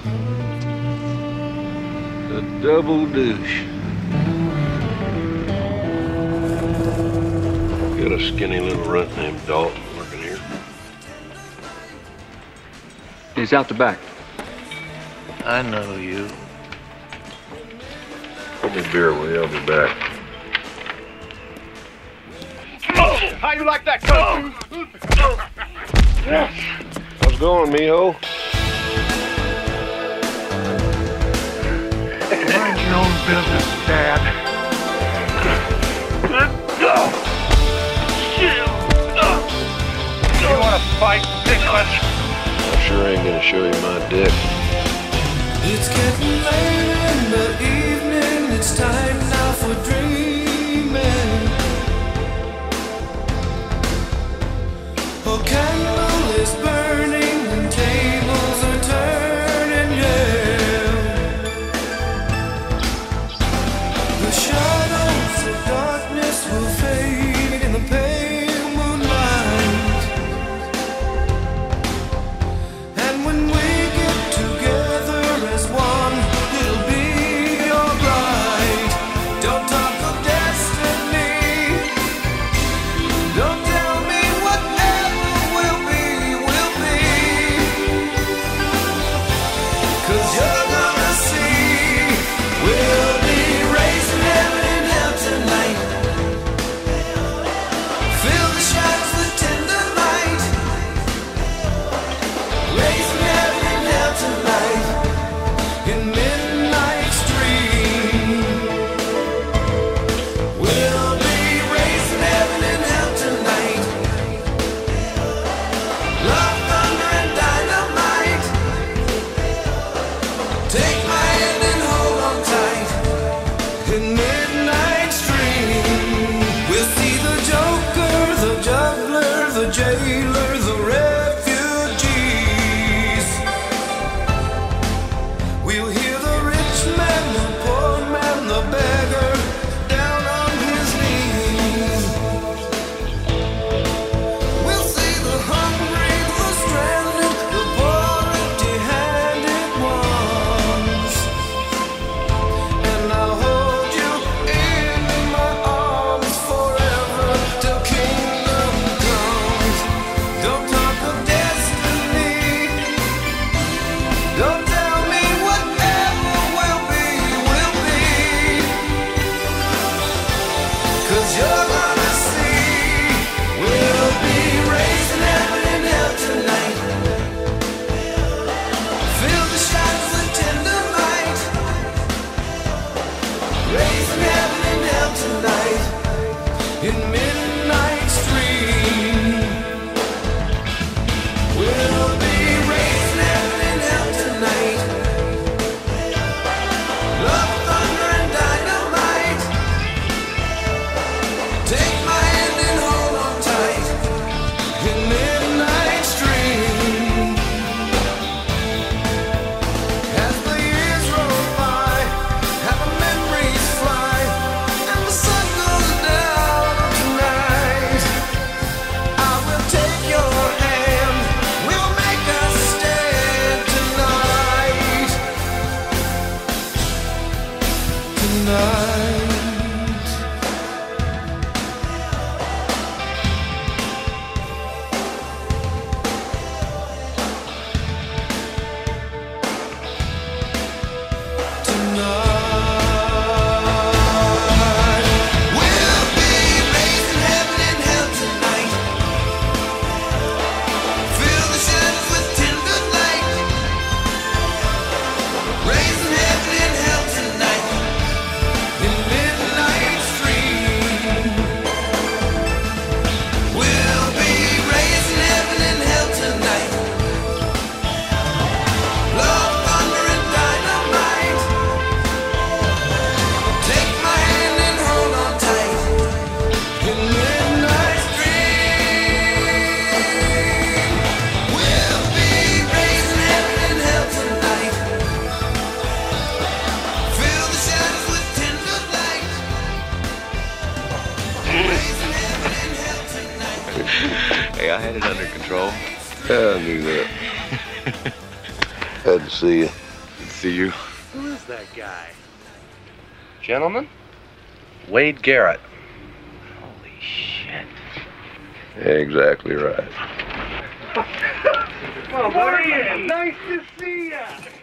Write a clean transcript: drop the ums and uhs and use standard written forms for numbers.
A double douche. Got a skinny little runt named Dalton working here. He's out the back. I know you. Put me beer, will you? I'll be back. Oh, how you like that, Coach? How's it going, mijo? Mind your own business, Dad. You want to fight, Dickless? I sure ain't gonna show you my dick. It's getting late in the evening. It's time now for dreaming. A candle is burning and tables are turning, yeah. The shadows of darkness will fade in the pale moonlight. And when we get together as one, it'll be alright. Don't talk of destiny. Don't tell me whatever will be, will be. 'Cause you're gonna see, we'll be raising heaven and hell tonight. Fill the shadows with tender light. Raising heaven and hell tonight in midnight stream. We'll be raising heaven and hell tonight. Love, thunder, and dynamite. Take my hand and hold on tight in midnight stream. We'll see the joker, the juggler, the jailer, the refugees. We'll hear the rich man, the poor man, the beggar down on his knees. We'll see the hungry, the stranded, the poor empty-handed ones. And I'll hold you in my arms forever till kingdom comes. Don't talk of destiny. Don't tell me whatever will be, will be. 'Cause you're gonna see, we'll be raising heaven and hell tonight. Fill the shadows with tender light. Raising heaven and hell tonight in midnight stream. We'll be raising heaven and hell tonight. Love, thunder, and dynamite. Take my hand and hold on tight in midnight stream. As the years roll by, and the memories fly, and the sun goes down tonight, I will take your hand. We'll make a stand tonight. Tonight. Tonight. We'll be raising heaven and hell tonight. Fill the shadows with tender light. Raising heaven and hell tonight in midnight stream. We'll be raising heaven and hell tonight. Love, thunder, and dynamite. Take my hand and hold on tight in midnight stream. We'll be raising heaven and hell tonight. Fill the shadows with tender light. Raising heaven and hell tonight. Hey, I had it under control. Yeah, I knew that. Had to see you. Good to see you. Who is that guy? Gentlemen, Wade Garrett. Holy shit. Exactly right. Well, buddy, nice to see ya.